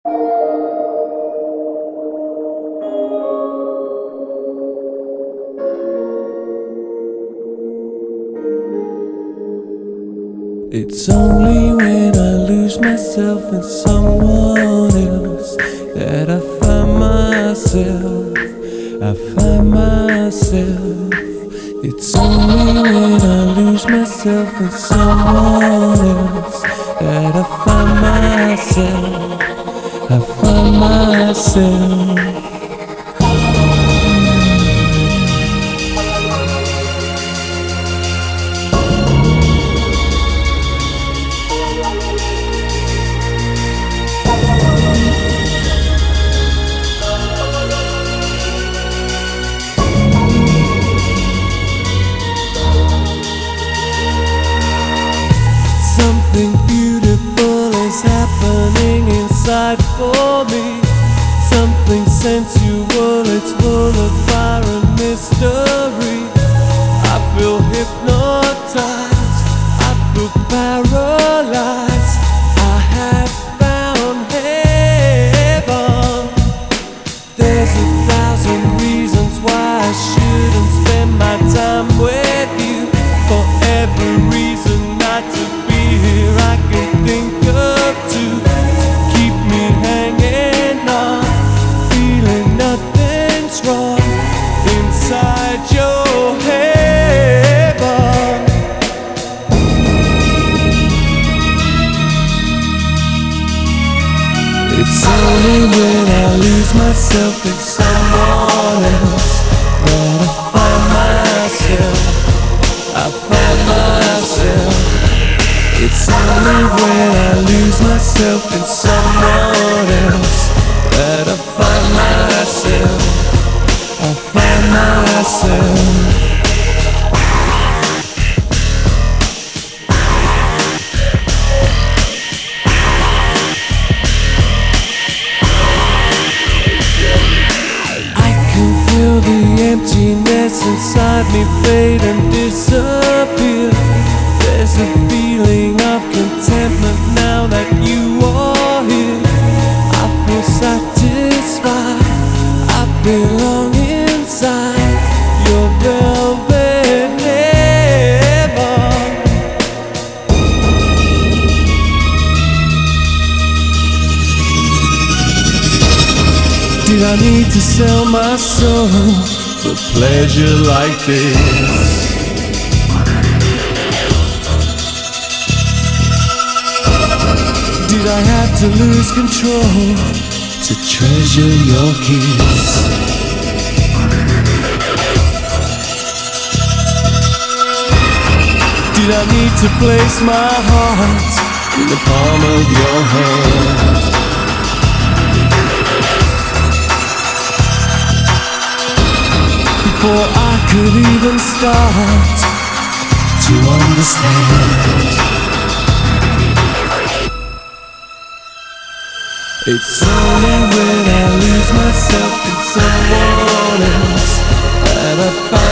It's only when I lose myself in someone else that I find myself. It's only when I lose myself in someone else that I find myself. Something beautiful is happening inside for me. Something sensual, it's full of fire and mystery. I feel hypnotized, I feel paralyzed. I have found heaven. There's 1,000 reasons why I shouldn't spend my time with you. For every reason not to be here I can think of to keep me hanging on, feeling nothing's wrong inside your heaven. It's only when I lose myself in someone else that I find myself. It's only when I lose myself in someone else that I find myself. I can feel the emptiness inside me fade and disappear. There's a feeling of contentment now that you are here. I feel satisfied, I belong inside your velvet heaven. Did I need to sell my soul for pleasure like this? Did I have to lose control to treasure your kiss? Did I need to place my heart in the palm of your hand? Before I could even start to understand. It's only when I lose myself in someone else that I find